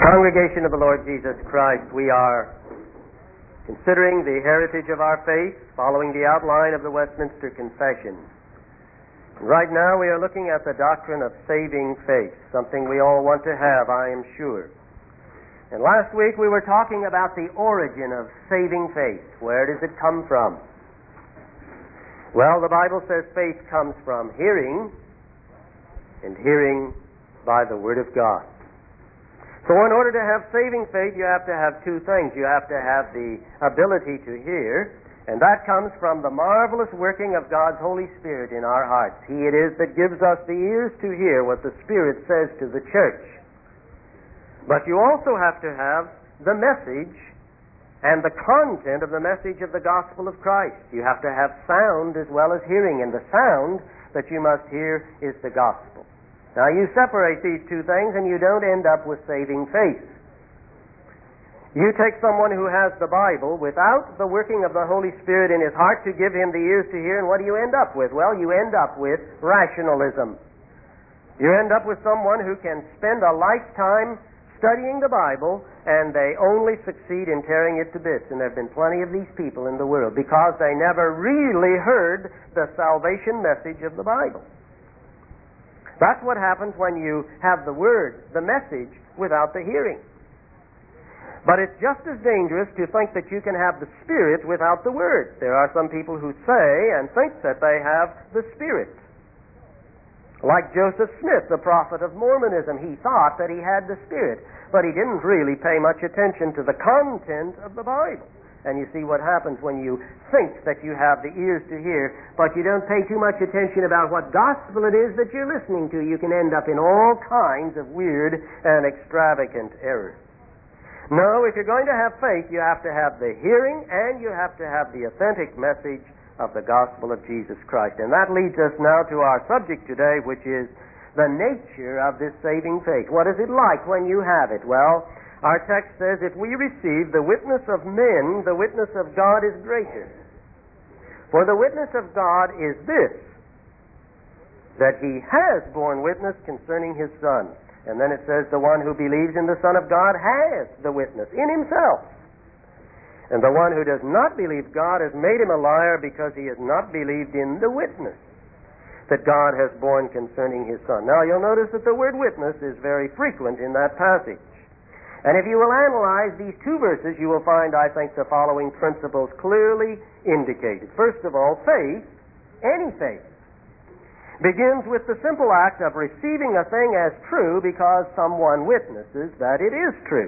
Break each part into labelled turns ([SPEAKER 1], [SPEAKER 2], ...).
[SPEAKER 1] Congregation of the Lord Jesus Christ, we are considering the heritage of our faith, following the outline of the Westminster Confession. Right now we are looking at the doctrine of saving faith, something we all want to have, I am sure. And last week we were talking about the origin of saving faith. Where does it come from? Well, the Bible says faith comes from hearing, and hearing by the Word of God. So in order to have saving faith, you have to have two things. You have to have the ability to hear, and that comes from the marvelous working of God's Holy Spirit in our hearts. He it is that gives us the ears to hear what the Spirit says to the church. But you also have to have the message and the content of the message of the gospel of Christ. You have to have sound as well as hearing, and the sound that you must hear is the gospel. Now you separate these two things and you don't end up with saving faith. You take someone who has the Bible without the working of the Holy Spirit in his heart to give him the ears to hear, and what do you end up with? Well, you end up with rationalism. You end up with someone who can spend a lifetime studying the Bible, and they only succeed in tearing it to bits. And there have been plenty of these people in the world because they never really heard the salvation message of the Bible. That's what happens when you have the Word, the message, without the hearing. But it's just as dangerous to think that you can have the Spirit without the Word. There are some people who say and think that they have the Spirit. Like Joseph Smith, the prophet of Mormonism, he thought that he had the Spirit, but he didn't really pay much attention to the content of the Bible. And you see what happens when you think that you have the ears to hear, but you don't pay too much attention about what gospel it is that you're listening to. You can end up in all kinds of weird and extravagant errors. No, if you're going to have faith, you have to have the hearing and you have to have the authentic message of the gospel of Jesus Christ. And that leads us now to our subject today, which is the nature of this saving faith. What is it like when you have it? Well, our text says, if we receive the witness of men, the witness of God is greater. For the witness of God is this, that he has borne witness concerning his Son. And then it says, the one who believes in the Son of God has the witness in himself. And the one who does not believe God has made him a liar, because he has not believed in the witness that God has borne concerning his Son. Now you'll notice that the word witness is very frequent in that passage. And if you will analyze these two verses, you will find, I think, the following principles clearly indicated. First of all, faith, any faith, begins with the simple act of receiving a thing as true because someone witnesses that it is true.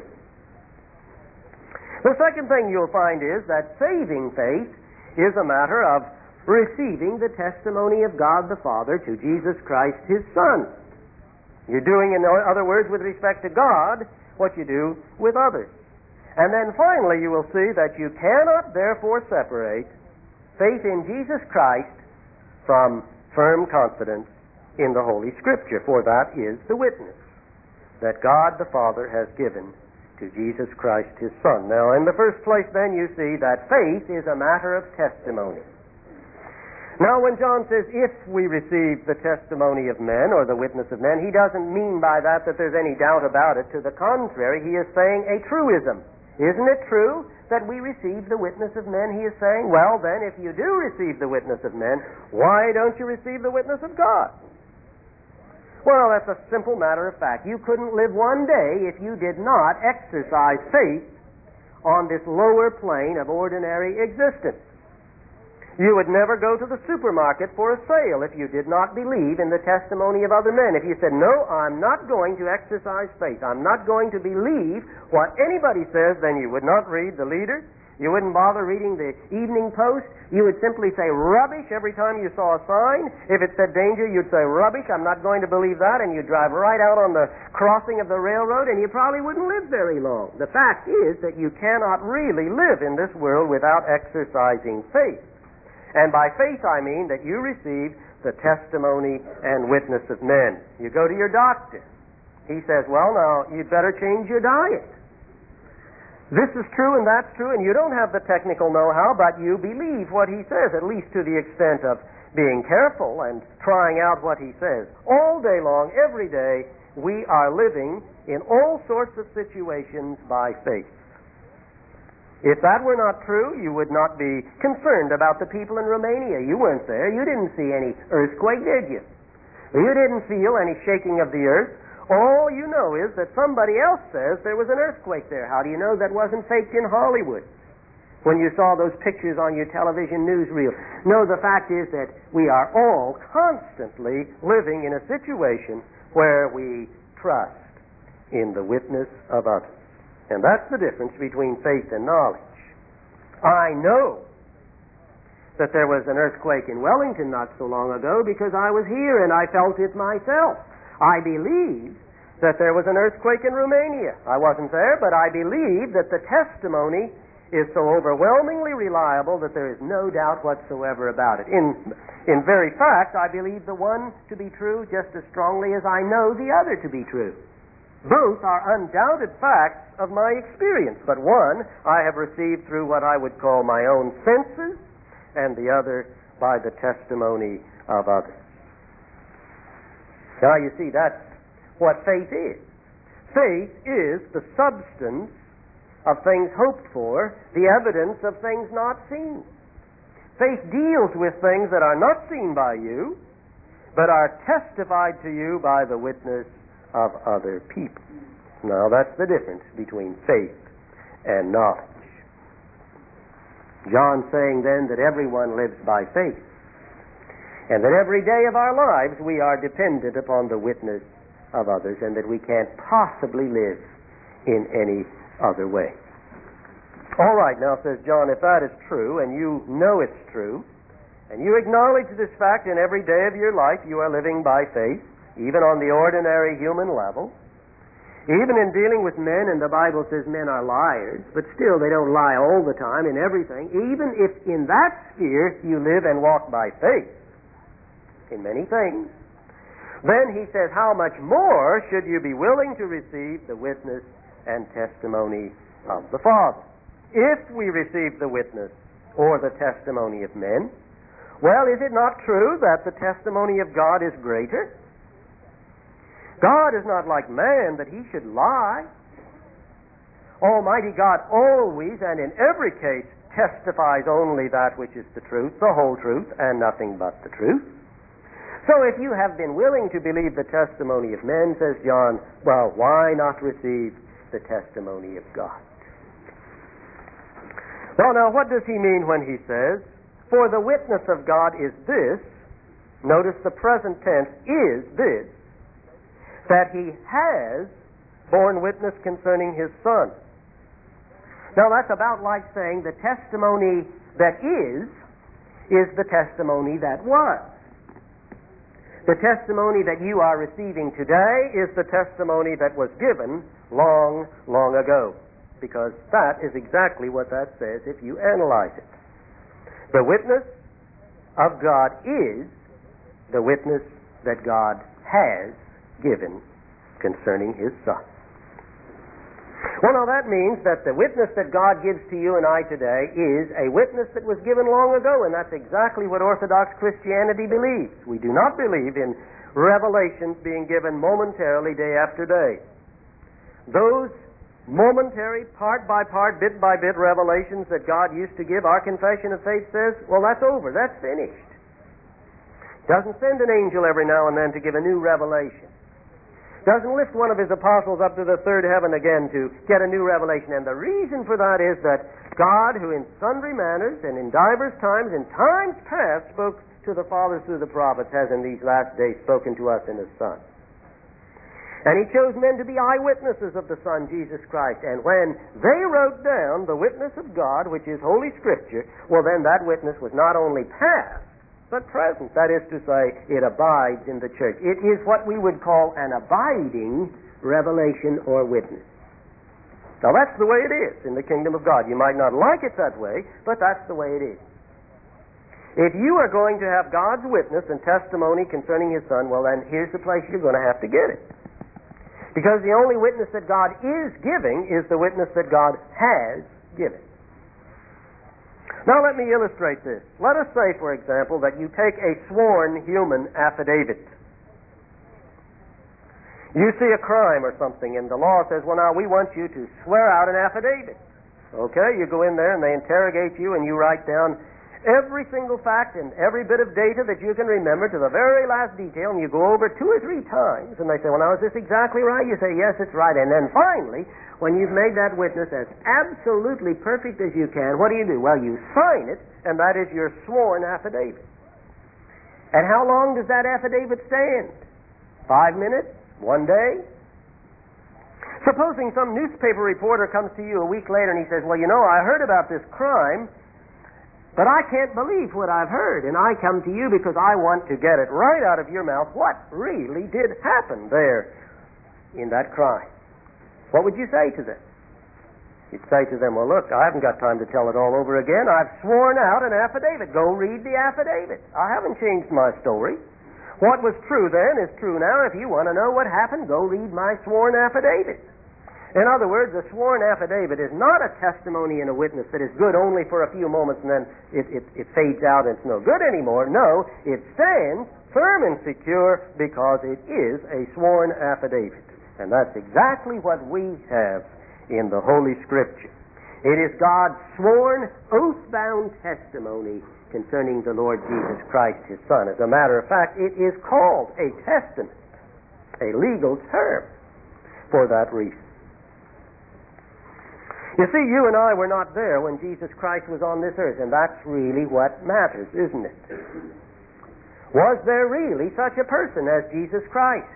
[SPEAKER 1] The second thing you'll find is that saving faith is a matter of receiving the testimony of God the Father to Jesus Christ, his Son. You're doing, in other words, with respect to God, what you do with others. And then finally you will see that you cannot therefore separate faith in Jesus Christ from firm confidence in the Holy Scripture, for that is the witness that God the Father has given to Jesus Christ his Son. Now in the first place then you see that faith is a matter of testimony. Now when John says, if we receive the testimony of men, or the witness of men, he doesn't mean by that there's any doubt about it. To the contrary, he is saying a truism. Isn't it true that we receive the witness of men? He is saying, well then, if you do receive the witness of men, why don't you receive the witness of God? Well, that's a simple matter of fact. You couldn't live one day if you did not exercise faith on this lower plane of ordinary existence. You would never go to the supermarket for a sale if you did not believe in the testimony of other men. If you said, no, I'm not going to exercise faith, I'm not going to believe what anybody says, then you would not read the leader. You wouldn't bother reading the Evening Post. You would simply say rubbish every time you saw a sign. If it said danger, you'd say rubbish, I'm not going to believe that, and you'd drive right out on the crossing of the railroad, and you probably wouldn't live very long. The fact is that you cannot really live in this world without exercising faith. And by faith I mean that you receive the testimony and witness of men. You go to your doctor. He says, well, now, you'd better change your diet. This is true and that's true, and you don't have the technical know-how, but you believe what he says, at least to the extent of being careful and trying out what he says. All day long, every day, we are living in all sorts of situations by faith. If that were not true, you would not be concerned about the people in Romania. You weren't there. You didn't see any earthquake, did you? You didn't feel any shaking of the earth. All you know is that somebody else says there was an earthquake there. How do you know that wasn't faked in Hollywood when you saw those pictures on your television newsreel? No, the fact is that we are all constantly living in a situation where we trust in the witness of others. And that's the difference between faith and knowledge. I know that there was an earthquake in Wellington not so long ago because I was here and I felt it myself. I believe that there was an earthquake in Romania. I wasn't there, but I believe that the testimony is so overwhelmingly reliable that there is no doubt whatsoever about it. In very fact, I believe the one to be true just as strongly as I know the other to be true. Both are undoubted facts of my experience, but one I have received through what I would call my own senses, and the other by the testimony of others. Now you see, that's what faith is. Faith is the substance of things hoped for, the evidence of things not seen. Faith deals with things that are not seen by you, but are testified to you by the witness of other people. Now that's the difference between faith and knowledge. John saying then that everyone lives by faith, and that every day of our lives we are dependent upon the witness of others, and that we can't possibly live in any other way. All right, now says John, if that is true, and you know it's true, and you acknowledge this fact in every day of your life, you are living by faith, even on the ordinary human level. Even in dealing with men, and the Bible says men are liars, but still they don't lie all the time in everything. Even if in that sphere you live and walk by faith in many things, then he says, how much more should you be willing to receive the witness and testimony of the Father? If we receive the witness or the testimony of men, well, is it not true that the testimony of God is greater? God is not like man that he should lie. Almighty God always and in every case testifies only that which is the truth, the whole truth, and nothing but the truth. So if you have been willing to believe the testimony of men, says John, well, why not receive the testimony of God? Well, now, what does he mean when he says, for the witness of God is this, notice the present tense, is this, that he has borne witness concerning his Son. Now that's about like saying the testimony that is the testimony that was. The testimony that you are receiving today is the testimony that was given long, long ago. Because that is exactly what that says if you analyze it. The witness of God is the witness that God has given concerning his Son. Well, now that means that the witness that God gives to you and I today is a witness that was given long ago, and that's exactly what Orthodox Christianity believes. We do not believe in revelations being given momentarily day after day. Those momentary, part by part, bit by bit revelations that God used to give, our confession of faith says, well, that's over, that's finished. Doesn't send an angel every now and then to give a new revelation. Doesn't lift one of his apostles up to the third heaven again to get a new revelation. And the reason for that is that God, who in sundry manners and in divers times, in times past, spoke to the fathers through the prophets, has in these last days spoken to us in his Son. And he chose men to be eyewitnesses of the Son, Jesus Christ. And when they wrote down the witness of God, which is Holy Scripture, well then that witness was not only past, but present. That is to say, it abides in the church. It is what we would call an abiding revelation or witness. Now that's the way it is in the kingdom of God. You might not like it that way, but that's the way it is. If you are going to have God's witness and testimony concerning his Son, well then here's the place you're going to have to get it. Because the only witness that God is giving is the witness that God has given. Now let me illustrate this. Let us say, for example, that you take a sworn human affidavit. You see a crime or something, and the law says, well, now we want you to swear out an affidavit. Okay, you go in there and they interrogate you and you write down every single fact and every bit of data that you can remember to the very last detail, and you go over 2 or 3 times, and they say, well, now is this exactly right? You say, yes, it's right. And then finally, when you've made that witness as absolutely perfect as you can, what do? Well, you sign it, and that is your sworn affidavit. And how long does that affidavit stand? 5 minutes? 1 day? Supposing some newspaper reporter comes to you a week later and he says, well, you know, I heard about this crime, but I can't believe what I've heard, and I come to you because I want to get it right out of your mouth what really did happen there in that crime. What would you say to them? You'd say to them, well, look, I haven't got time to tell it all over again. I've sworn out an affidavit. Go read the affidavit. I haven't changed my story. What was true then is true now. If you want to know what happened, go read my sworn affidavit. In other words, a sworn affidavit is not a testimony and a witness that is good only for a few moments and then it fades out and it's no good anymore. No, it stands firm and secure because it is a sworn affidavit. And that's exactly what we have in the Holy Scripture. It is God's sworn, oath-bound testimony concerning the Lord Jesus Christ, His Son. As a matter of fact, it is called a testament, a legal term for that reason. You see, you and I were not there when Jesus Christ was on this earth, and that's really what matters, isn't it? Was there really such a person as Jesus Christ?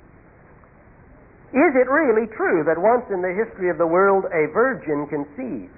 [SPEAKER 1] Is it really true that once in the history of the world a virgin conceived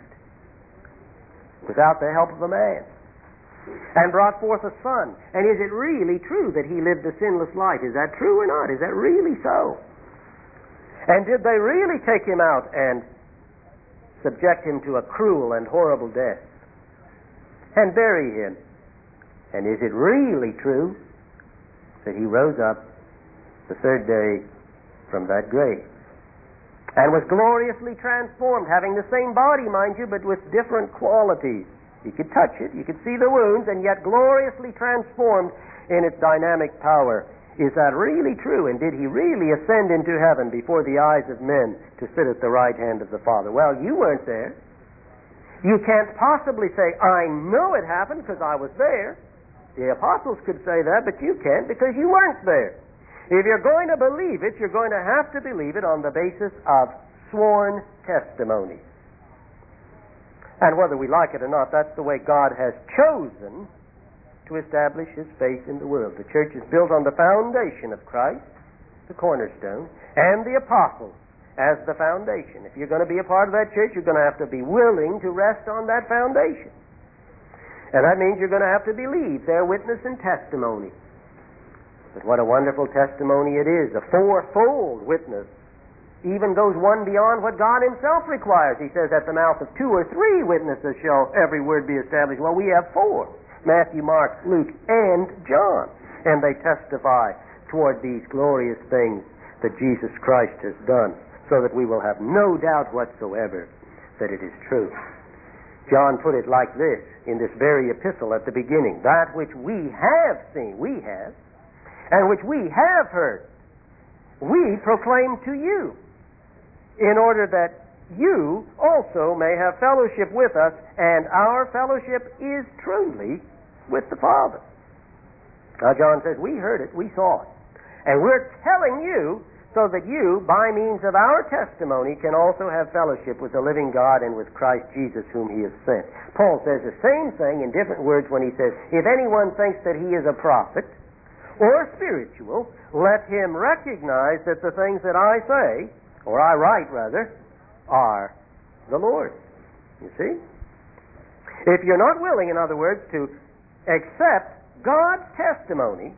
[SPEAKER 1] without the help of a man and brought forth a son? And is it really true that he lived a sinless life? Is that true or not? Is that really so? And did they really take him out and subject him to a cruel and horrible death and bury him? And is it really true that he rose up the 3rd day from that grave and was gloriously transformed, having the same body, mind you, but with different qualities? You could touch it, you could see the wounds, and yet gloriously transformed in its dynamic power. Is that really true? And did he really ascend into heaven before the eyes of men to sit at the right hand of the Father? Well, you weren't there. You can't possibly say, I know it happened because I was there. The apostles could say that, but you can't because you weren't there. If you're going to believe it, you're going to have to believe it on the basis of sworn testimony. And whether we like it or not, that's the way God has chosen to establish His faith in the world. The church is built on the foundation of Christ, the cornerstone, and the apostles as the foundation. If you're going to be a part of that church, you're going to have to be willing to rest on that foundation. And that means you're going to have to believe their witness and testimony. But what a wonderful testimony it is, a fourfold witness. Even goes one beyond what God Himself requires. He says, at the mouth of 2 or 3 witnesses shall every word be established. Well, we have 4. Matthew, Mark, Luke, and John. And they testify toward these glorious things that Jesus Christ has done, so that we will have no doubt whatsoever that it is true. John put it like this in this very epistle at the beginning: that which we have seen, we have, and which we have heard, we proclaim to you, in order that you also may have fellowship with us, and our fellowship is truly with the Father. Now John says, we heard it, we saw it, and we're telling you so that you, by means of our testimony, can also have fellowship with the living God and with Christ Jesus whom He has sent. Paul says the same thing in different words when he says, if anyone thinks that he is a prophet or spiritual, let him recognize that the things that I say, or I write rather, are the Lord's. You see? If you're not willing, in other words, to accept God's testimony,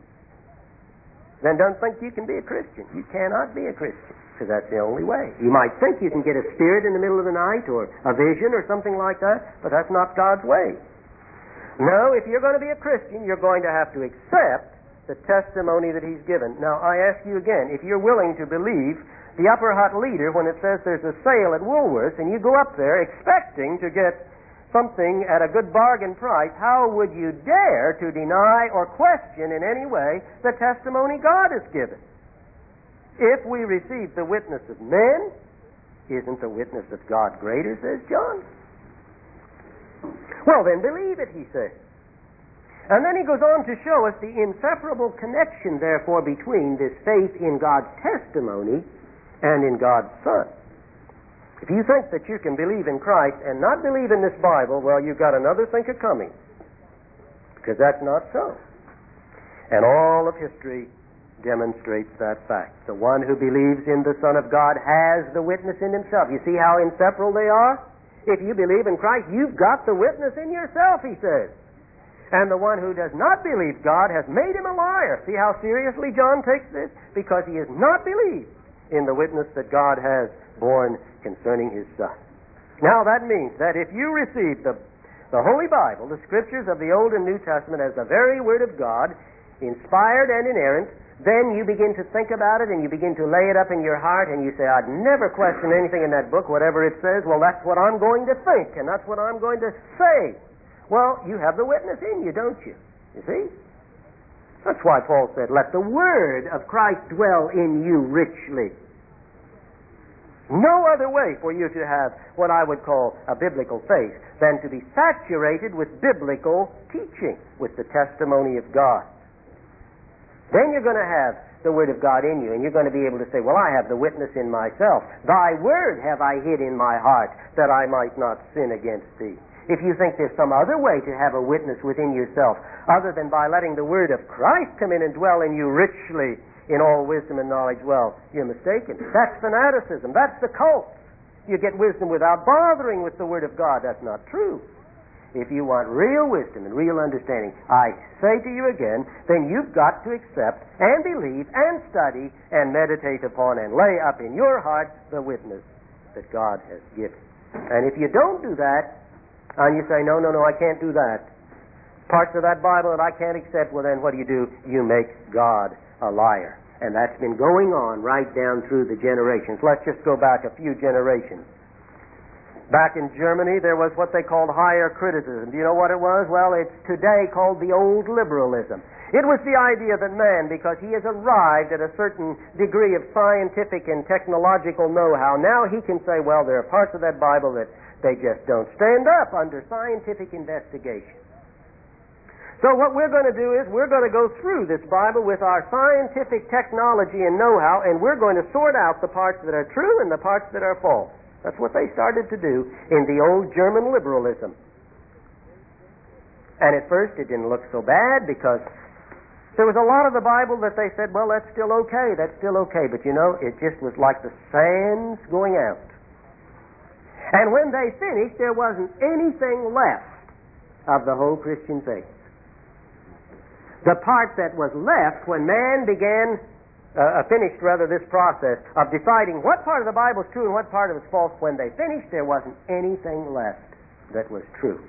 [SPEAKER 1] then don't think you can be a Christian. You cannot be a Christian, because that's the only way. You might think you can get a spirit in the middle of the night, or a vision, or something like that, but that's not God's way. No, if you're going to be a Christian, you're going to have to accept the testimony that He's given. Now, I ask you again, if you're willing to believe the upper hut leader when it says there's a sale at Woolworths, and you go up there expecting to get something at a good bargain price, how would you dare to deny or question in any way the testimony God has given? If we receive the witness of men, isn't the witness of God greater, says John? Well, then believe it, he says. And then he goes on to show us the inseparable connection, therefore, between this faith in God's testimony and in God's Son. If you think that you can believe in Christ and not believe in this Bible, well, you've got another thinker coming. Because that's not so. And all of history demonstrates that fact. The one who believes in the Son of God has the witness in himself. You see how inseparable they are? If you believe in Christ, you've got the witness in yourself, he says. And the one who does not believe God has made him a liar. See how seriously John takes this? Because he has not believed in the witness that God has borne concerning his Son. Now that means that if you receive the Holy Bible, the Scriptures of the Old and New Testament, as the very Word of God, inspired and inerrant, then you begin to think about it and you begin to lay it up in your heart and you say, I'd never question anything in that book, whatever it says. Well, that's what I'm going to think and that's what I'm going to say. Well, you have the witness in you, don't you? You see? That's why Paul said, let the word of Christ dwell in you richly. No other way for you to have what I would call a biblical faith than to be saturated with biblical teaching, with the testimony of God. Then you're going to have the Word of God in you, and you're going to be able to say, well, I have the witness in myself. Thy word have I hid in my heart, that I might not sin against thee. If you think there's some other way to have a witness within yourself, other than by letting the Word of Christ come in and dwell in you richly in all wisdom and knowledge, well, you're mistaken. That's fanaticism. That's the cult. You get wisdom without bothering with the Word of God. That's not true. If you want real wisdom and real understanding, I say to you again, then you've got to accept and believe and study and meditate upon and lay up in your heart the witness that God has given. And if you don't do that, and you say, no, I can't do that, parts of that Bible that I can't accept, well then what do? You make God a liar. And that's been going on right down through the generations. Let's just go back a few generations. Back in Germany, there was what they called higher criticism. Do you know what it was? Well, it's today called the old liberalism. It was the idea that man, because he has arrived at a certain degree of scientific and technological know-how, now he can say, well, there are parts of that Bible that they just don't stand up under scientific investigation. So what we're going to do is we're going to go through this Bible with our scientific technology and know-how, and we're going to sort out the parts that are true and the parts that are false. That's what they started to do in the old German liberalism. And at first it didn't look so bad because there was a lot of the Bible that they said, well, that's still okay. But you know, it just was like the sands going out. And when they finished, there wasn't anything left of the whole Christian faith. The part that was left when man began finished this process of deciding what part of the Bible is true and what part of it is false, when they finished, there wasn't anything left that was true.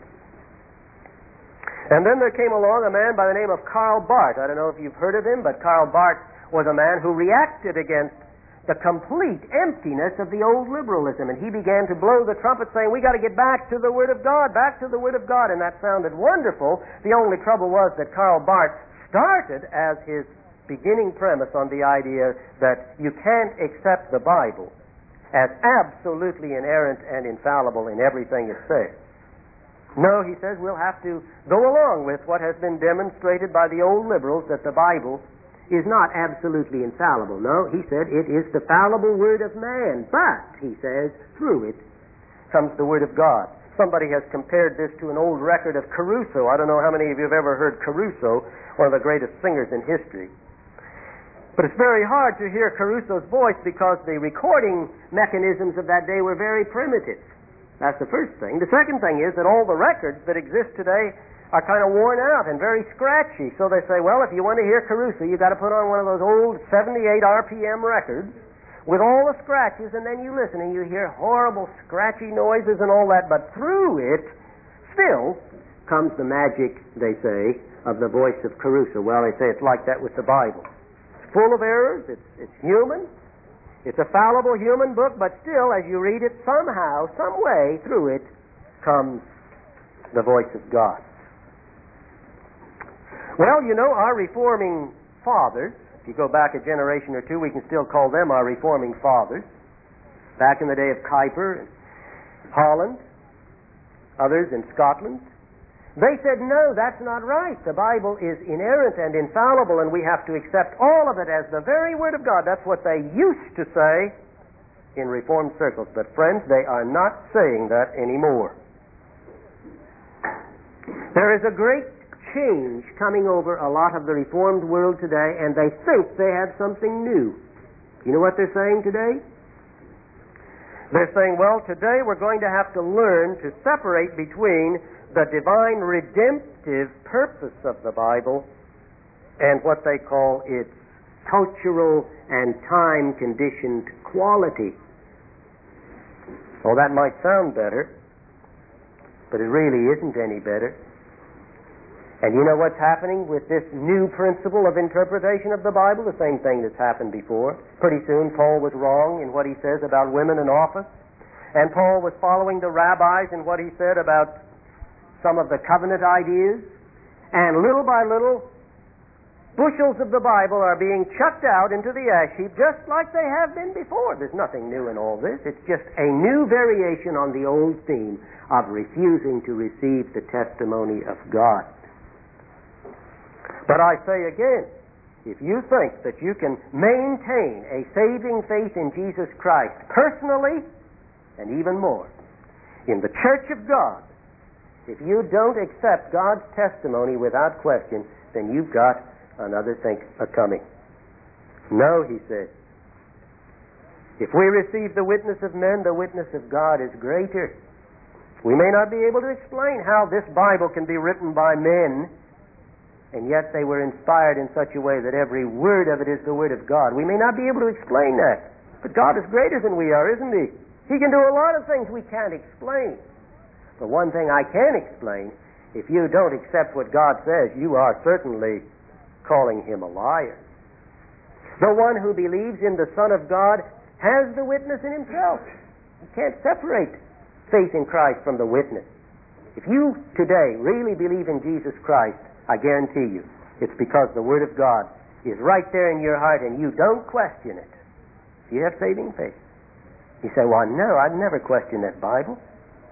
[SPEAKER 1] And then there came along a man by the name of Karl Barth. I don't know if you've heard of him, but Karl Barth was a man who reacted against the complete emptiness of the old liberalism, and he began to blow the trumpet saying, we got to get back to the Word of God, back to the Word of God, and that sounded wonderful. The only trouble was that Karl Barth started as his beginning premise on the idea that you can't accept the Bible as absolutely inerrant and infallible in everything it says. No, he says, we'll have to go along with what has been demonstrated by the old liberals, that the Bible is not absolutely infallible. No, he said, it is the fallible Word of man, but, he says, through it comes the Word of God. Somebody has compared this to an old record of Caruso. I don't know how many of you have ever heard Caruso, one of the greatest singers in history. But it's very hard to hear Caruso's voice because the recording mechanisms of that day were very primitive. That's the first thing. The second thing is that all the records that exist today are kind of worn out and very scratchy. So they say, well, if you want to hear Caruso, you've got to put on one of those old 78 RPM records with all the scratches, and then you listen and you hear horrible scratchy noises and all that, but through it still comes the magic, they say, of the voice of Caruso. Well, they say it's like that with the Bible. It's full of errors, it's human, it's a fallible human book, but still, as you read it, somehow, some way through it comes the voice of God. Well, you know, our reforming fathers, If you go back a generation or two, we can still call them our reforming fathers. Back in the day of Kuyper in Holland, others in Scotland, they said, no, that's not right. The Bible is inerrant and infallible, and we have to accept all of it as the very Word of God. That's what they used to say in Reformed circles. But friends, they are not saying that anymore. There is a great change coming over a lot of the Reformed world today, and they think they have something new. You know what they're saying today? They're saying, well, today we're going to have to learn to separate between the divine redemptive purpose of the Bible and what they call its cultural and time-conditioned quality. Well, that might sound better, but it really isn't any better. And you know what's happening with this new principle of interpretation of the Bible? The same thing that's happened before. Pretty soon Paul was wrong in what he says about women in office, and Paul was following the rabbis in what he said about some of the covenant ideas, and little by little bushels of the Bible are being chucked out into the ash heap just like they have been before. There's nothing new in all this. It's just a new variation on the old theme of refusing to receive the testimony of God. But I say again, if you think that you can maintain a saving faith in Jesus Christ personally, and even more, in the Church of God, if you don't accept God's testimony without question, then you've got another thing a-coming. No, he said. If we receive the witness of men, the witness of God is greater. We may not be able to explain how this Bible can be written by men, and yet they were inspired in such a way that every word of it is the Word of God. We may not be able to explain that, but God is greater than we are, isn't He? He can do a lot of things we can't explain. But one thing I can explain, if you don't accept what God says, you are certainly calling Him a liar. The one who believes in the Son of God has the witness in himself. You can't separate faith in Christ from the witness. If you today really believe in Jesus Christ, I guarantee you, it's because the Word of God is right there in your heart and you don't question it. You have saving faith. You say, well, no, I'd never question that Bible.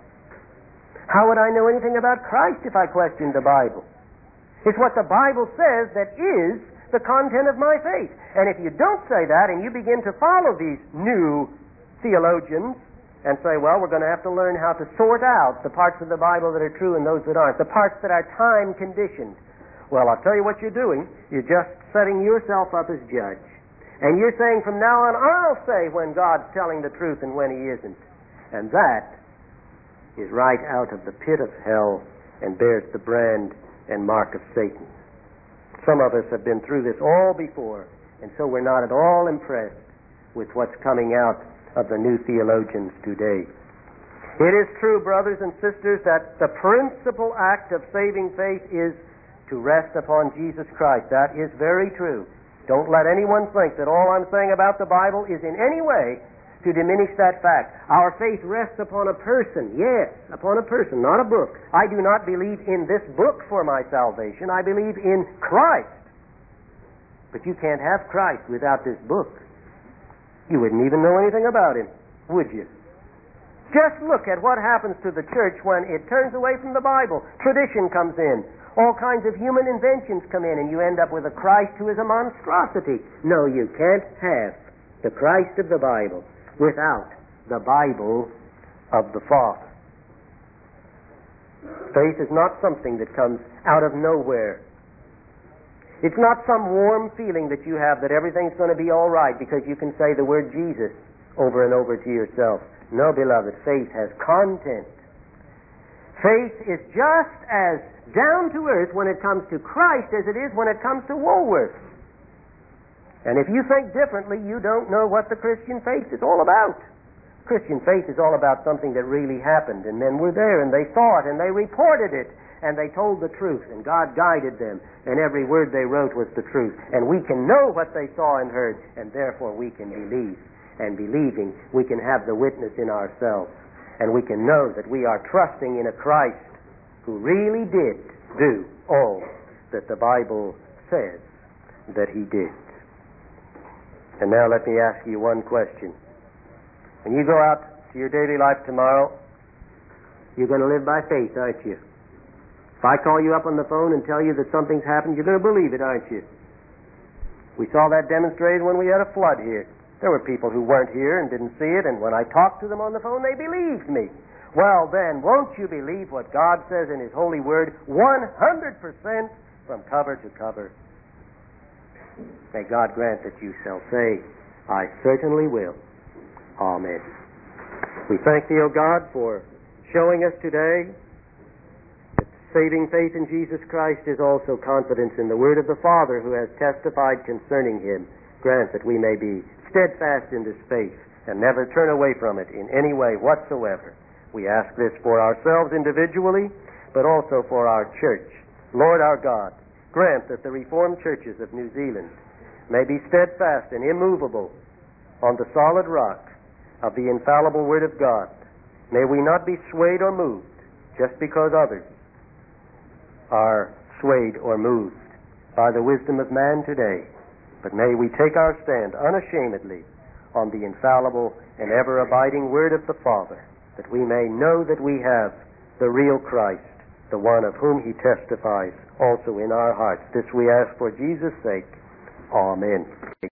[SPEAKER 1] How would I know anything about Christ if I questioned the Bible? It's what the Bible says that is the content of my faith. And if you don't say that and you begin to follow these new theologians and say, well, we're going to have to learn how to sort out the parts of the Bible that are true and those that aren't, the parts that are time-conditioned, well, I'll tell you what you're doing. You're just setting yourself up as judge. And you're saying from now on, I'll say when God's telling the truth and when He isn't. And that is right out of the pit of hell and bears the brand and mark of Satan. Some of us have been through this all before, and so we're not at all impressed with what's coming out of the new theologians today. It is true, brothers and sisters, that the principal act of saving faith is to rest upon Jesus Christ. That is very true. Don't let anyone think that all I'm saying about the Bible is in any way to diminish that fact. Our faith rests upon a person, yes, upon a person, not a book. I do not believe in this book for my salvation. I believe in Christ. But you can't have Christ without this book. You wouldn't even know anything about Him, would you? Just look at what happens to the church when it turns away from the Bible. Tradition comes in. All kinds of human inventions come in, and you end up with a Christ who is a monstrosity. No, you can't have the Christ of the Bible without the Bible of the Father. Faith is not something that comes out of nowhere. It's not some warm feeling that you have that everything's going to be all right because you can say the word Jesus over and over to yourself. No, beloved, faith has content. Faith is just as down to earth when it comes to Christ as it is when it comes to Woolworths. And if you think differently, you don't know what the Christian faith is all about. Christian faith is all about something that really happened, and men were there, and they saw it, and they reported it, and they told the truth, and God guided them, and every word they wrote was the truth. And we can know what they saw and heard, and therefore we can believe. And believing, we can have the witness in ourselves. And we can know that we are trusting in a Christ who really did do all that the Bible says that He did. And now let me ask you one question. When you go out to your daily life tomorrow, you're going to live by faith, aren't you? If I call you up on the phone and tell you that something's happened, you're going to believe it, aren't you? We saw that demonstrated when we had a flood here. There were people who weren't here and didn't see it, and when I talked to them on the phone, they believed me. Well then, won't you believe what God says in His holy word 100% from cover to cover? May God grant that you shall say, I certainly will. Amen. We thank Thee, O God, for showing us today that saving faith in Jesus Christ is also confidence in the word of the Father who has testified concerning Him. Grant that we may be steadfast in this faith and never turn away from it in any way whatsoever. We ask this for ourselves individually, but also for our church. Lord our God, grant that the Reformed churches of New Zealand may be steadfast and immovable on the solid rock of the infallible Word of God. May we not be swayed or moved just because others are swayed or moved by the wisdom of man today, but may we take our stand unashamedly on the infallible and ever-abiding Word of the Father, that we may know that we have the real Christ, the one of whom He testifies also in our hearts. This we ask for Jesus' sake. Amen.